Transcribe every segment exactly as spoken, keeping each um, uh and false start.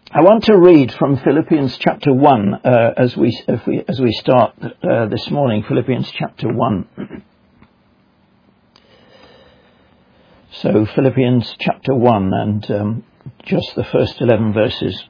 I want to read from Philippians chapter one uh, as we if we as we start uh, this morning. Philippians chapter one. So Philippians chapter one and um, just the first eleven verses.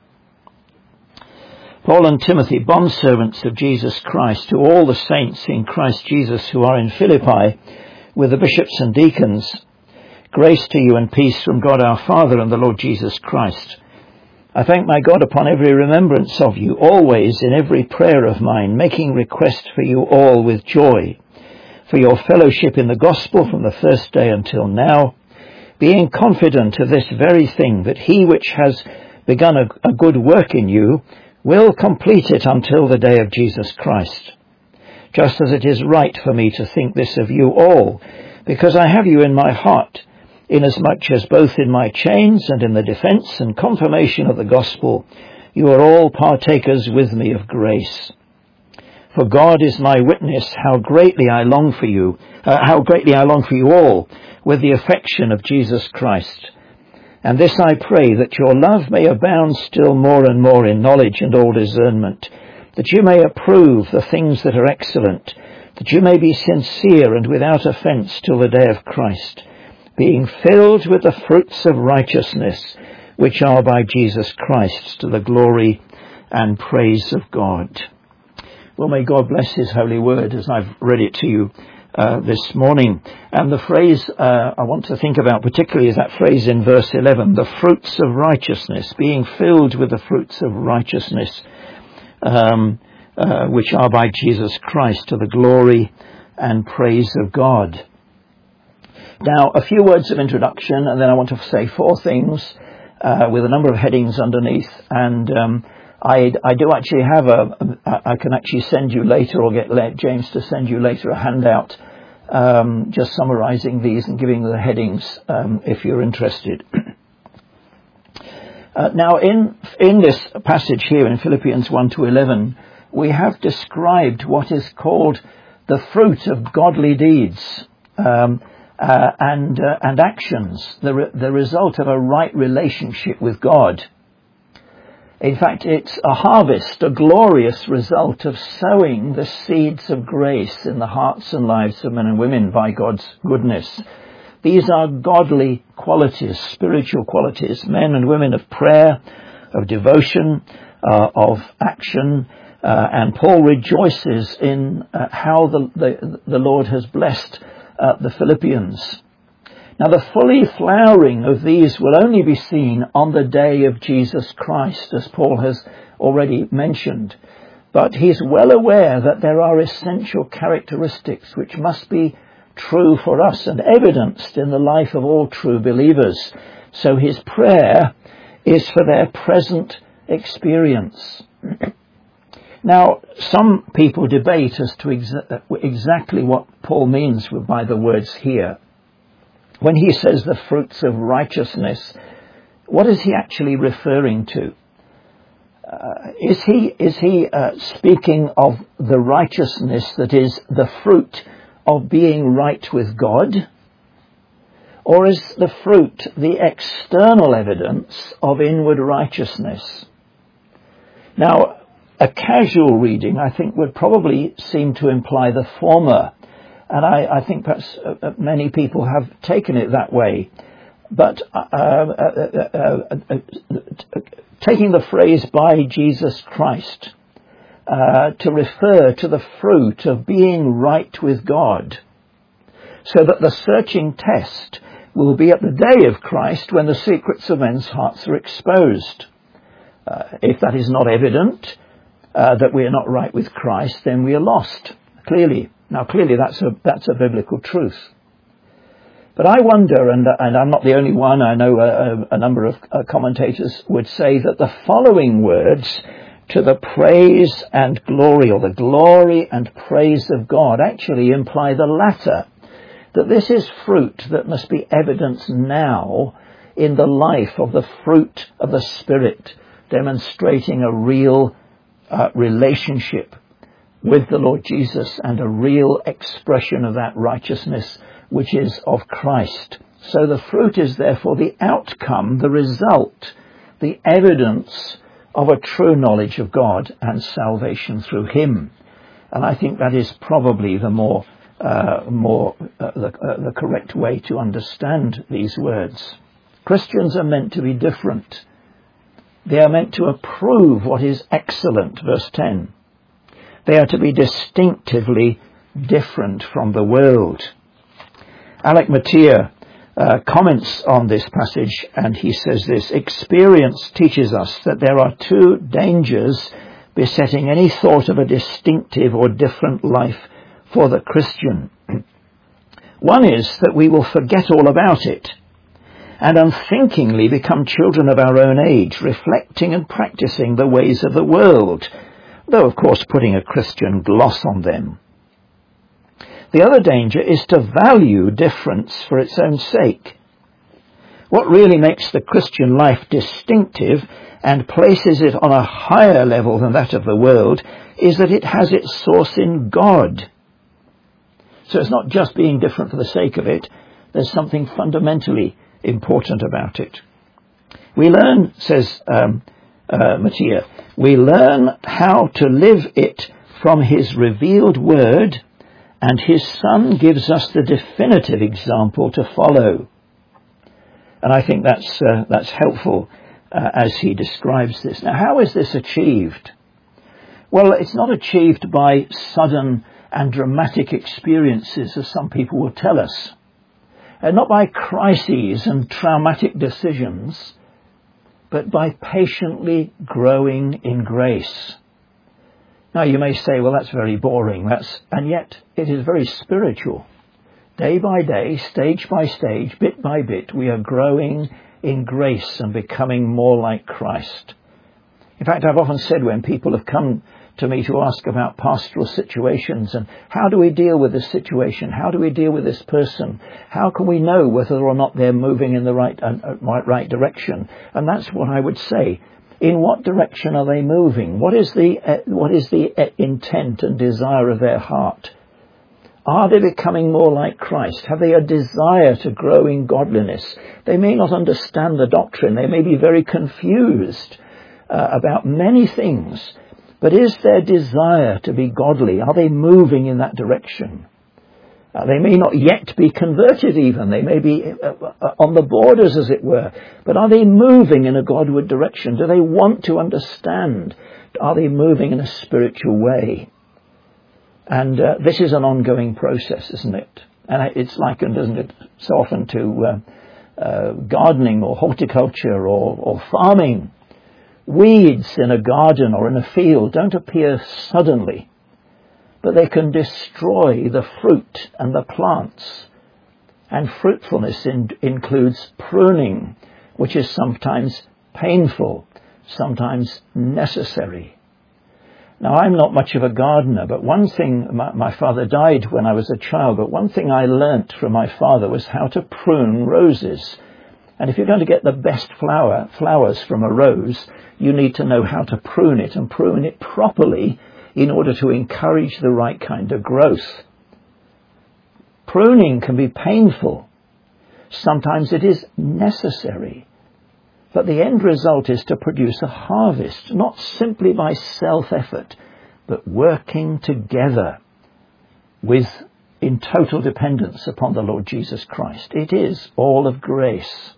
Paul and Timothy, bondservants of Jesus Christ, to all the saints in Christ Jesus who are in Philippi, with the bishops and deacons, grace to you and peace from God our Father and the Lord Jesus Christ. I thank my God upon every remembrance of you, always in every prayer of mine, making request for you all with joy, for your fellowship in the gospel from the first day until now, being confident of this very thing, that he which has begun a, a good work in you will complete it until the day of Jesus Christ. Just as it is right for me to think this of you all, because I have you in my heart, inasmuch as both in my chains and in the defence and confirmation of the gospel, you are all partakers with me of grace. For God is my witness how greatly I long for you, uh, how greatly I long for you all, with the affection of Jesus Christ. And this I pray, that your love may abound still more and more in knowledge and all discernment, that you may approve the things that are excellent, that you may be sincere and without offence till the day of Christ, being filled with the fruits of righteousness, which are by Jesus Christ, to the glory and praise of God. Well, may God bless his holy word as I've read it to you uh, this morning. And the phrase uh, I want to think about particularly is that phrase in verse eleven, the fruits of righteousness, being filled with the fruits of righteousness, um, uh, which are by Jesus Christ, to the glory and praise of God. Now, a few words of introduction, and then I want to say four things uh, with a number of headings underneath. And um, I, I do actually have a, I can actually send you later, or get let James to send you later, a handout um, just summarising these and giving the headings um, if you're interested. uh, now, in in this passage here in Philippians one to eleven, we have described what is called the fruit of godly deeds. Um, Uh, and uh, and actions, the re- the result of a right relationship with God. In fact, it's a harvest, a glorious result of sowing the seeds of grace in the hearts and lives of men and women by God's goodness. These are godly qualities, spiritual qualities, men and women of prayer, of devotion, uh, of action, uh, and Paul rejoices in uh, how the, the the Lord has blessed Uh, the Philippians. Now, the fully flowering of these will only be seen on the day of Jesus Christ, as Paul has already mentioned. But he's well aware that there are essential characteristics which must be true for us and evidenced in the life of all true believers. So his prayer is for their present experience. Now, some people debate as to exa- exactly what Paul means by the words here. When he says the fruits of righteousness, what is he actually referring to? Uh, is he is he uh, speaking of the righteousness that is the fruit of being right with God? Or is the fruit the external evidence of inward righteousness? Now, a casual reading, I think, would probably seem to imply the former. And I, I think perhaps uh, many people have taken it that way. But uh, uh, uh, uh, uh, uh, taking the phrase by Jesus Christ uh, to refer to the fruit of being right with God, so that the searching test will be at the day of Christ when the secrets of men's hearts are exposed. Uh, if that is not evident, Uh, that we are not right with Christ, then we are lost, clearly. Now, clearly that's a that's a biblical truth. But I wonder, and, and I'm not the only one, I know a, a number of uh, commentators would say that the following words, to the praise and glory, or the glory and praise of God, actually imply the latter, that this is fruit that must be evidenced now in the life of the fruit of the Spirit, demonstrating a real Uh, relationship with the Lord Jesus and a real expression of that righteousness which is of Christ. So the fruit is therefore the outcome, the result, the evidence of a true knowledge of God and salvation through him. And I think that is probably the more uh, more uh, the, uh, the correct way to understand these words. Christians are meant to be different. They are meant to approve what is excellent, verse ten. They are to be distinctively different from the world. Alec Motyer uh, comments on this passage, and he says this: experience teaches us that there are two dangers besetting any thought of a distinctive or different life for the Christian. One is that we will forget all about it and unthinkingly become children of our own age, reflecting and practicing the ways of the world, though of course putting a Christian gloss on them. The other danger is to value difference for its own sake. What really makes the Christian life distinctive and places it on a higher level than that of the world is that it has its source in God. So it's not just being different for the sake of it. There's something fundamentally important about it. We learn, says um, uh, Motyer, we learn how to live it from his revealed word, and his Son gives us the definitive example to follow. And I think that's uh, that's helpful uh, as he describes this. Now, how is this achieved? Well, it's not achieved by sudden and dramatic experiences, as some people will tell us, and not by crises and traumatic decisions, but by patiently growing in grace. Now, you may say, well, that's very boring, that's, and yet it is very spiritual. Day by day, stage by stage, bit by bit, we are growing in grace and becoming more like Christ. In fact, I've often said when people have come to me to ask about pastoral situations and how do we deal with this situation? How do we deal with this person? How can we know whether or not they're moving in the right, uh, right direction? And that's what I would say. In what direction are they moving? What is the uh, what is the uh, intent and desire of their heart? Are they becoming more like Christ? Have they a desire to grow in godliness? They may not understand the doctrine. They may be very confused uh, about many things. But is their desire to be godly? Are they moving in that direction? Uh, they may not yet be converted even. They may be uh, uh, on the borders, as it were. But are they moving in a Godward direction? Do they want to understand? Are they moving in a spiritual way? And uh, this is an ongoing process, isn't it? And it's likened, isn't it, so often to uh, uh, gardening or horticulture or, or farming. Weeds in a garden or in a field don't appear suddenly, but they can destroy the fruit and the plants. And fruitfulness in, includes pruning, which is sometimes painful, sometimes necessary. Now, I'm not much of a gardener, but one thing, my, my father died when I was a child, but one thing I learnt from my father was how to prune roses. And if you're going to get the best flower, flowers from a rose, you need to know how to prune it and prune it properly in order to encourage the right kind of growth. Pruning can be painful. Sometimes it is necessary. But the end result is to produce a harvest, not simply by self-effort, but working together with, in total dependence upon the Lord Jesus Christ. It is all of grace.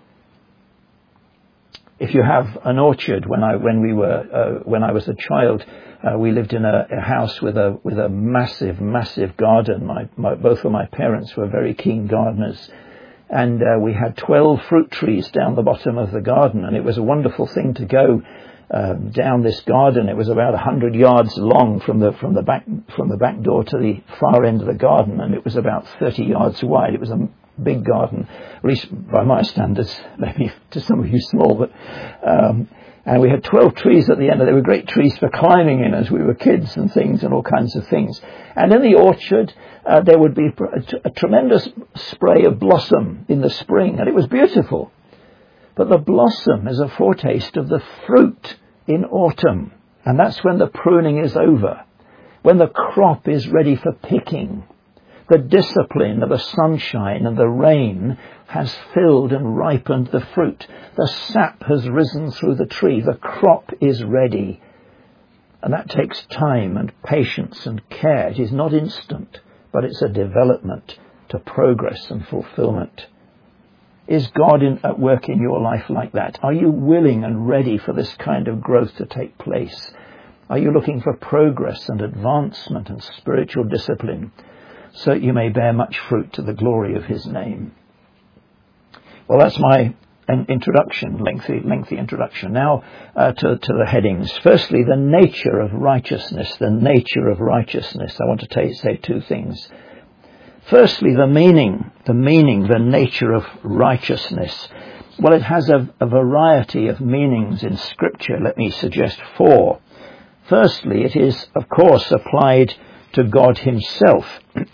If you have an orchard, when I when we were uh, when I was a child, uh, we lived in a, a house with a with a massive massive garden. My, my both of my parents were very keen gardeners, and uh, we had twelve fruit trees down the bottom of the garden, and it was a wonderful thing to go um, down this garden. It was about a hundred yards long from the from the back from the back door to the far end of the garden, and it was about thirty yards wide. It was a big garden, at least by my standards, maybe to some of you small, but um, and we had twelve trees at the end. They were great trees for climbing in as we were kids and things and all kinds of things. And in the orchard, uh, there would be a, a tremendous spray of blossom in the spring, and it was beautiful. But the blossom is a foretaste of the fruit in autumn, and that's when the pruning is over, when the crop is ready for picking. The discipline of the sunshine and the rain has filled and ripened the fruit. The sap has risen through the tree. The crop is ready. And that takes time and patience and care. It is not instant, but it's a development to progress and fulfillment. Is God in, at work in your life like that? Are you willing and ready for this kind of growth to take place? Are you looking for progress and advancement and spiritual discipline so that you may bear much fruit to the glory of his name? Well, that's my introduction, lengthy, lengthy introduction. Now uh, to, to the headings. Firstly, the nature of righteousness, the nature of righteousness. I want to t- say two things. Firstly, the meaning, the meaning, the nature of righteousness. Well, it has a, a variety of meanings in Scripture. Let me suggest four. Firstly, it is, of course, applied to God himself,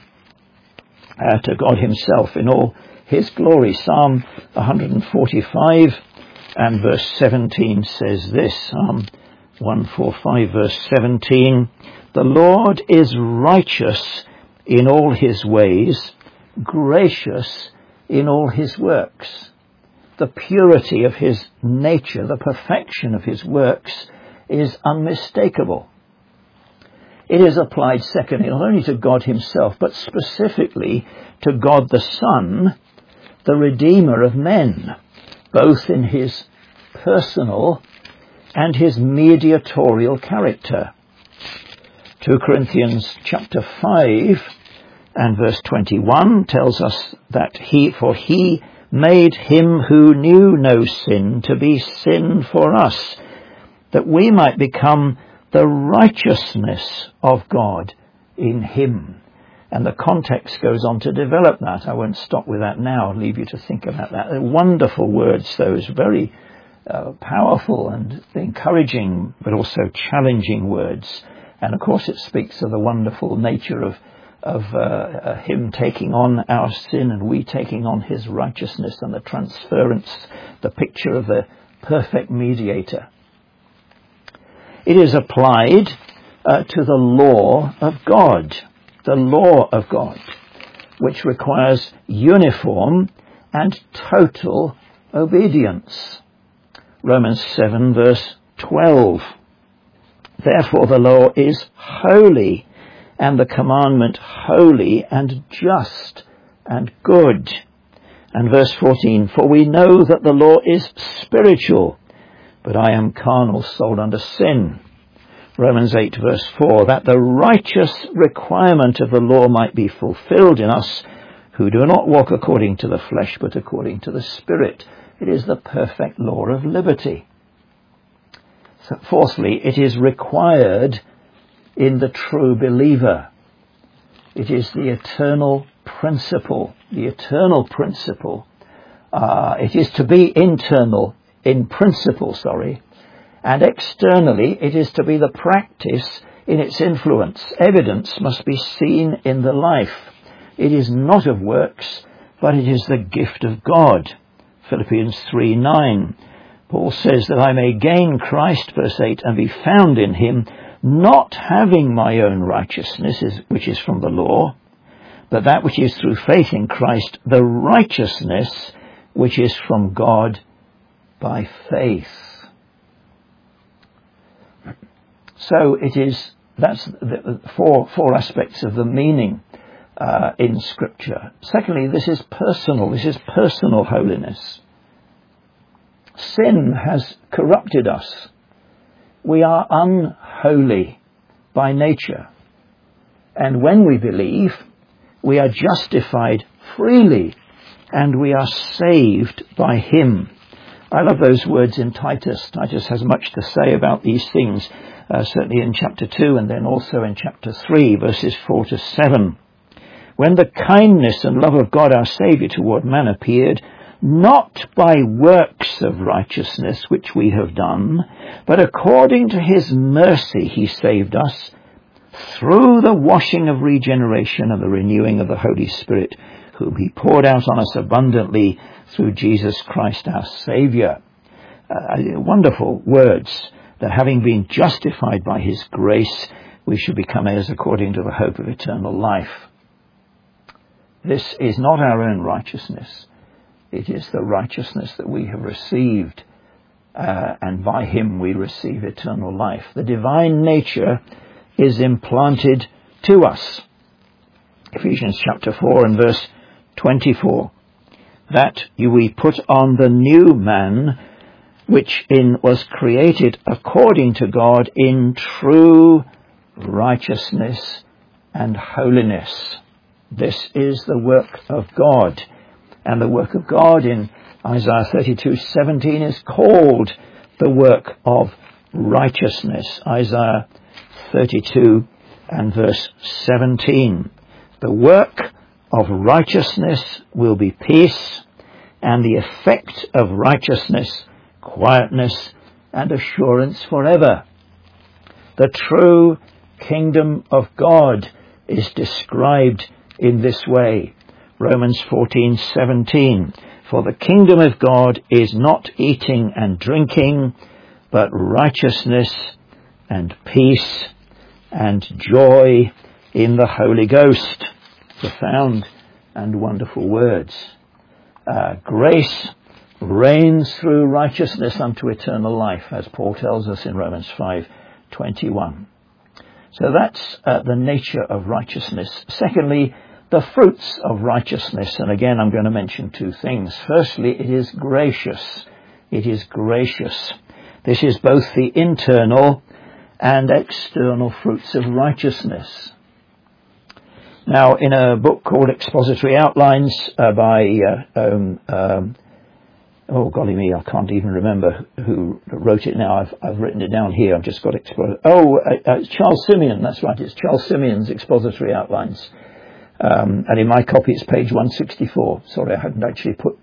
uh, to God himself in all his glory. Psalm one forty-five and verse seventeen says this, Psalm one forty-five verse seventeen, "The Lord is righteous in all his ways, gracious in all his works." The purity of his nature, the perfection of his works is unmistakable. It is applied, secondly, not only to God himself, but specifically to God the Son, the Redeemer of men, both in his personal and his mediatorial character. Second Corinthians chapter five and verse twenty-one tells us that he, for he made him who knew no sin to be sin for us, that we might become the righteousness of God in him. And the context goes on to develop that. I won't stop with that now. I'll leave you to think about that. They're wonderful words, those very uh, powerful and encouraging, but also challenging words. And of course it speaks of the wonderful nature of, of uh, uh, him taking on our sin and we taking on his righteousness, and the transference, the picture of the perfect mediator. It is applied uh, to the law of God, the law of God, which requires uniform and total obedience. Romans seven verse twelve. "Therefore the law is holy, and the commandment holy and just and good." And verse fourteen, "For we know that the law is spiritual, but I am carnal, sold under sin." Romans eight verse four, "That the righteous requirement of the law might be fulfilled in us, who do not walk according to the flesh, but according to the Spirit." It is the perfect law of liberty. So, fourthly, it is required in the true believer. It is the eternal principle, the eternal principle. Uh, it is to be internal, in principle, sorry, and externally it is to be the practice in its influence. Evidence must be seen in the life. It is not of works, but it is the gift of God. Philippians three nine. Paul says that I may gain Christ, verse eight, and be found in him, not having my own righteousness, which is from the law, but that which is through faith in Christ, the righteousness which is from God by faith. So it is, that's the four, four aspects of the meaning uh, in Scripture. Secondly, this is personal. This is personal holiness. Sin has corrupted us. We are unholy by nature. And when we believe, we are justified freely and we are saved by him. I love those words in Titus. Titus has much to say about these things, uh, certainly in chapter two and then also in chapter three, verses four to seven. "When the kindness and love of God our Saviour toward man appeared, not by works of righteousness which we have done, but according to his mercy he saved us, through the washing of regeneration and the renewing of the Holy Spirit, whom he poured out on us abundantly through Jesus Christ our Saviour." Uh, wonderful words, that having been justified by his grace, we should become heirs according to the hope of eternal life. This is not our own righteousness. It is the righteousness that we have received, uh, and by him we receive eternal life. The divine nature is implanted to us. Ephesians chapter four and verse twenty-four. That we put on the new man, which in was created according to God in true righteousness and holiness. This is the work of God. And the work of God in Isaiah thirty-two seventeen is called the work of righteousness. Isaiah thirty-two and verse seventeen. The work of righteousness will be peace, and the effect of righteousness, quietness and assurance forever. The true kingdom of God is described in this way. Romans fourteen seventeen. For the kingdom of God is not eating and drinking, but righteousness and peace and joy in the Holy Ghost. Profound and wonderful words. Uh, grace reigns through righteousness unto eternal life, as Paul tells us in Romans five twenty-one. So that's uh, the nature of righteousness. Secondly, the fruits of righteousness. And again, I'm going to mention two things. Firstly, it is gracious. It is gracious. This is both the internal and external fruits of righteousness. Now, in a book called Expository Outlines uh, by, uh, um, um, oh golly me, I can't even remember who wrote it now. I've, I've written it down here. I've just got expo- Oh, uh, uh, Charles Simeon. That's right. It's Charles Simeon's Expository Outlines. Um, and in my copy it's page one sixty-four. Sorry, I hadn't actually put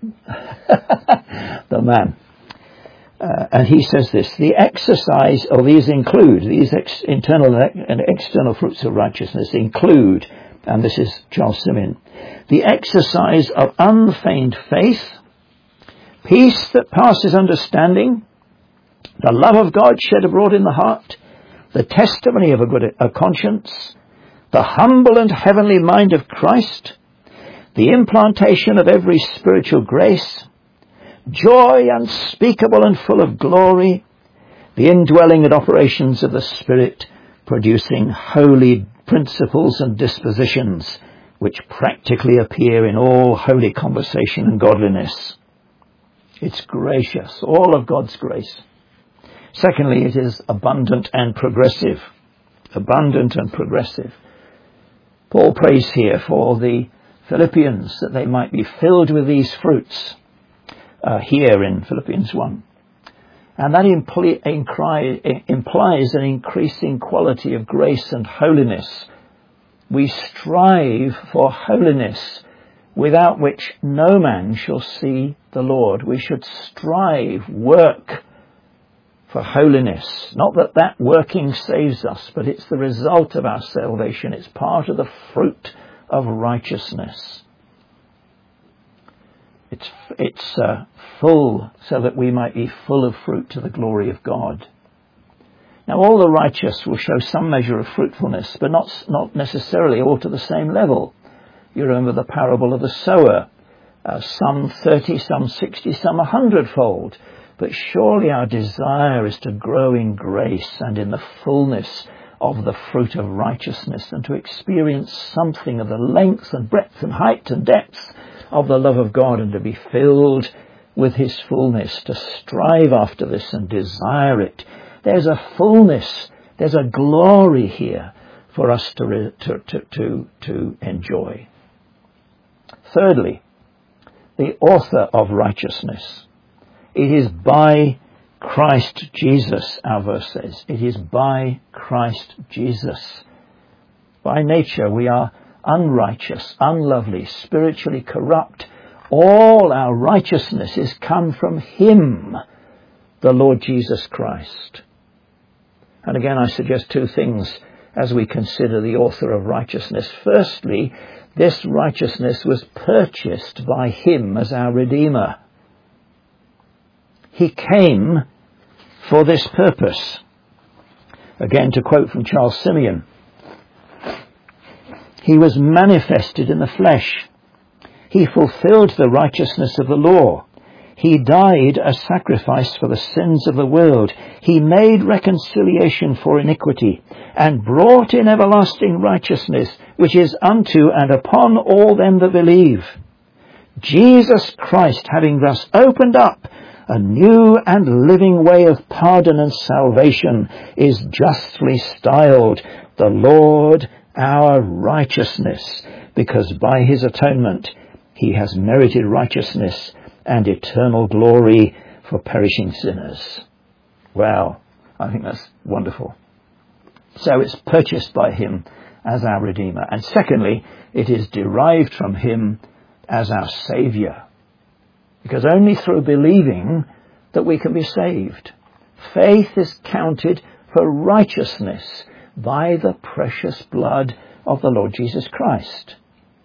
the man. Uh, and he says this: the exercise, or these include, these ex- internal and external fruits of righteousness include, and this is Charles Simeon, the exercise of unfeigned faith, peace that passes understanding, the love of God shed abroad in the heart, the testimony of a good a conscience, the humble and heavenly mind of Christ, the implantation of every spiritual grace, joy unspeakable and full of glory, the indwelling and operations of the Spirit, producing holy principles and dispositions which practically appear in all holy conversation and godliness. It's gracious, all of God's grace. Secondly, it is abundant and progressive. Abundant and progressive. Paul prays here for the Philippians that they might be filled with these fruits uh, here in Philippians one. And that impli- incri- implies an increasing quality of grace and holiness. We strive for holiness, without which no man shall see the Lord. We should strive, work for holiness. Not that that working saves us, but it's the result of our salvation. It's part of the fruit of righteousness. It's, it's uh, full, so that we might be full of fruit to the glory of God. Now, all the righteous will show some measure of fruitfulness, but not, not necessarily all to the same level. You remember the parable of the sower. Uh, some thirty, some sixty, some a hundredfold. But surely our desire is to grow in grace and in the fullness of the fruit of righteousness, and to experience something of the length and breadth and height and depth of the love of God, and to be filled with his fullness, to strive after this and desire it. There's a fullness, there's a glory here for us to, to, to, to, to enjoy. Thirdly, the author of righteousness. It is by Christ Jesus, our verse says. It is by Christ Jesus. By nature we are unrighteous, unlovely, spiritually corrupt. All our righteousness is come from him, the Lord Jesus Christ. And again, I suggest two things as we consider the author of righteousness. Firstly, this righteousness was purchased by him as our Redeemer. He came for this purpose. Again, to quote from Charles Simeon, he was manifested in the flesh, He fulfilled the righteousness of the law. He died a sacrifice for the sins of the world. He made reconciliation for iniquity, and brought in everlasting righteousness, which is unto and upon all them that believe. Jesus Christ, having thus opened up a new and living way of pardon and salvation, is justly styled the Lord our righteousness, because by his atonement he has merited righteousness and eternal glory for perishing sinners. Wow, I think that's wonderful. So it's purchased by him as our Redeemer. And secondly, it is derived from him as our Saviour. Because only through believing that we can be saved. Faith is counted for righteousness by the precious blood of the Lord Jesus Christ.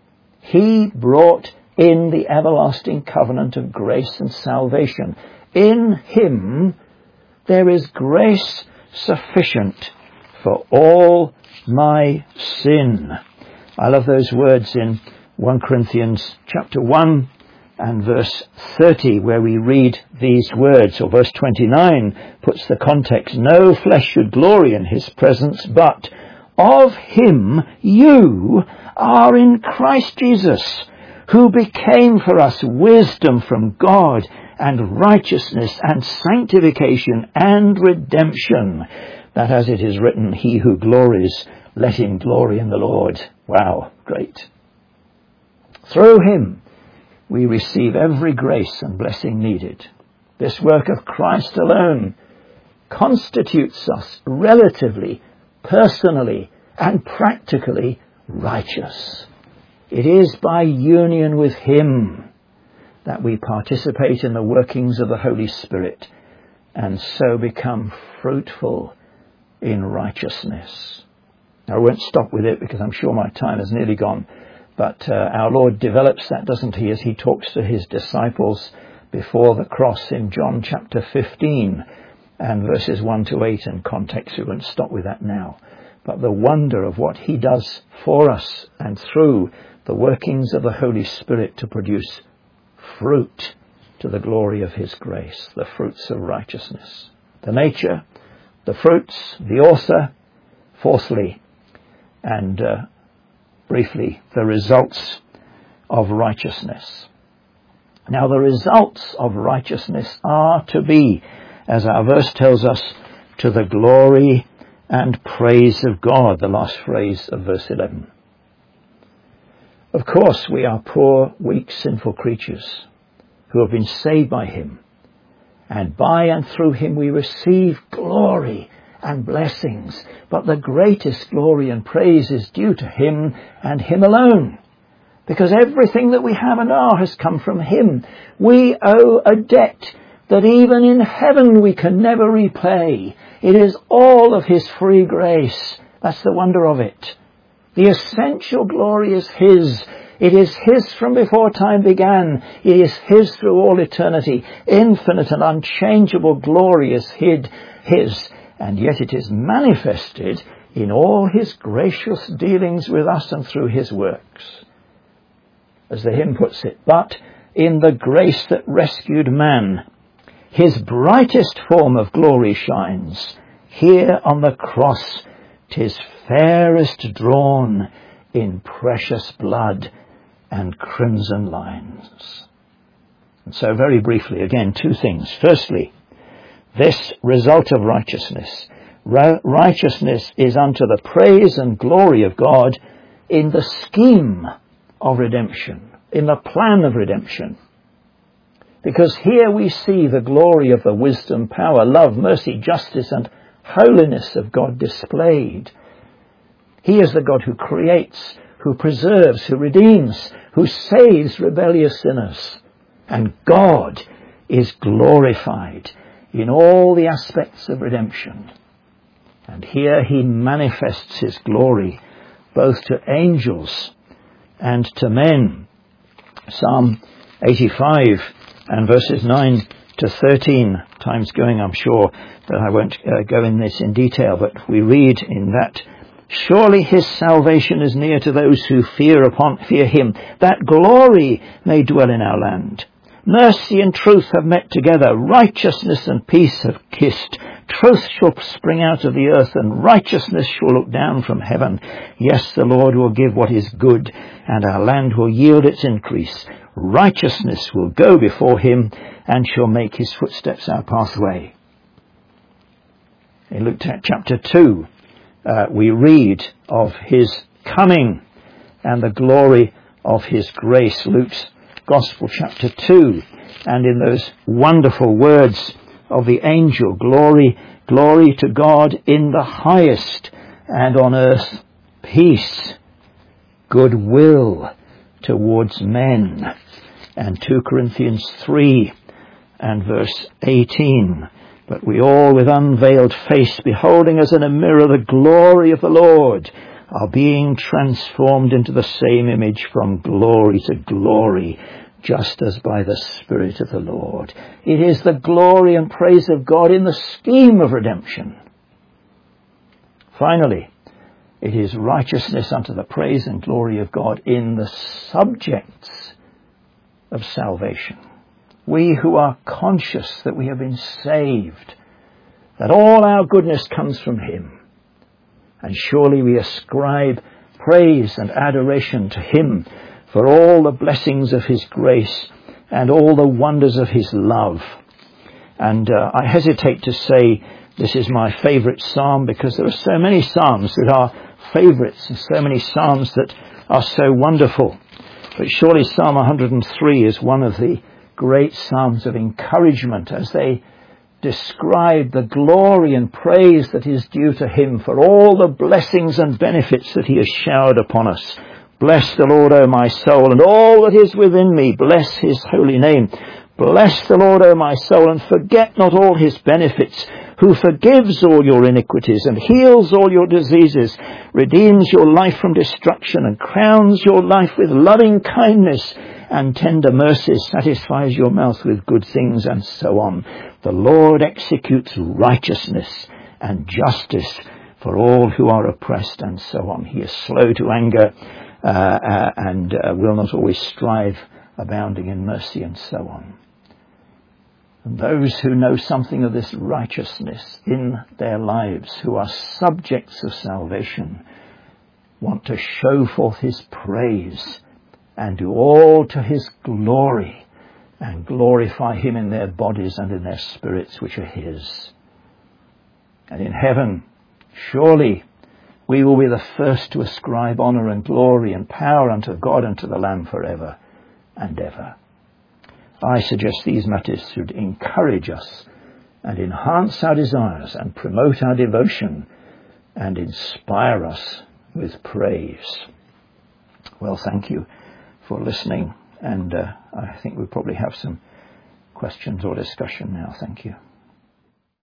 He brought in the everlasting covenant of grace and salvation. In him there is grace sufficient for all my sin. I love those words in First Corinthians chapter one and verse thirty, where we read these words, or verse twenty-nine puts the context. No flesh should glory in his presence, but of him you are in Christ Jesus, who became for us wisdom from God, and righteousness, and sanctification, and redemption, that as it is written, he who glories, let him glory in the Lord. Wow, great. Through him we receive every grace and blessing needed. This work of Christ alone constitutes us relatively, personally, and practically righteous. It is by union with him that we participate in the workings of the Holy Spirit and so become fruitful in righteousness. Now, I won't stop with it because I'm sure my time has nearly gone, but uh, our Lord develops that, doesn't he, as he talks to his disciples before the cross in John chapter fifteen and verses one to eight in context. We won't stop with that now. But the wonder of what he does for us and through the workings of the Holy Spirit to produce fruit to the glory of his grace, the fruits of righteousness. The nature, the fruits, the author, fourthly, and uh, briefly, the results of righteousness. Now, the results of righteousness are to be, as our verse tells us, to the glory and praise of God, the last phrase of verse eleven. Of course, we are poor, weak, sinful creatures who have been saved by him, and by and through him we receive glory and blessings, but the greatest glory and praise is due to him and him alone, because everything that we have and are has come from him. We owe a debt that even in heaven we can never repay. It is all of his free grace. That's the wonder of it. The essential glory is his. It is his from before time began. It is his through all eternity. Infinite and unchangeable glory is hid, his, and yet it is manifested in all his gracious dealings with us and through his works. As the hymn puts it, but in the grace that rescued man, his brightest form of glory shines. Here on the cross 'tis fairest drawn in precious blood and crimson lines. And so very briefly, again, two things. Firstly, this result of righteousness. Righteousness is unto the praise and glory of God in the scheme of redemption, in the plan of redemption. Because here we see the glory of the wisdom, power, love, mercy, justice, and holiness of God displayed. He is the God who creates, who preserves, who redeems, who saves rebellious sinners. And God is glorified in all the aspects of redemption. And here he manifests his glory both to angels and to men. Psalm eighty-five and verses nine to thirteen, time's going, I'm sure, that I won't uh, go in this in detail, but we read in that Surely his salvation is near to those who fear upon fear him, that glory may dwell in our land. Mercy and truth have met together, righteousness and peace have kissed. Truth shall spring out of the earth, and righteousness shall look down from heaven. Yes, the Lord will give what is good, and our land will yield its increase. Righteousness will go before him, and shall make his footsteps our pathway. In Luke chapter two, uh, we read of his coming and the glory of his grace. Luke's Gospel chapter two, and in those wonderful words of the angel, glory, glory to God in the highest, and on earth peace, goodwill towards men. And two Corinthians three and verse eighteen, but we all with unveiled face, beholding as in a mirror the glory of the Lord, are being transformed into the same image from glory to glory, just as by the Spirit of the Lord. It is the glory and praise of God in the scheme of redemption. Finally, it is righteousness unto the praise and glory of God in the subjects of salvation. We who are conscious that we have been saved, that all our goodness comes from him, and surely we ascribe praise and adoration to him for all the blessings of his grace and all the wonders of his love. And uh, I hesitate to say this is my favourite psalm, because there are so many psalms that are favourites and so many psalms that are so wonderful. But surely Psalm one hundred three is one of the great psalms of encouragement, as they describe the glory and praise that is due to him for all the blessings and benefits that he has showered upon us. Bless the Lord, O my soul, and all that is within me. Bless his holy name. Bless the Lord, O my soul, and forget not all his benefits, who forgives all your iniquities and heals all your diseases, redeems your life from destruction and crowns your life with loving kindness and tender mercies, satisfies your mouth with good things, and so on. The Lord executes righteousness and justice for all who are oppressed, and so on. He is slow to anger, uh, uh, and uh, will not always strive, abounding in mercy, and so on. And those who know something of this righteousness in their lives, who are subjects of salvation, want to show forth his praise and do all to his glory, and glorify him in their bodies and in their spirits, which are his. And in heaven, surely we will be the first to ascribe honour and glory and power unto God and to the Lamb forever and ever. I suggest these matters should encourage us and enhance our desires and promote our devotion and inspire us with praise. Well, thank you for listening, and uh, I think we probably have some questions or discussion now. Thank you.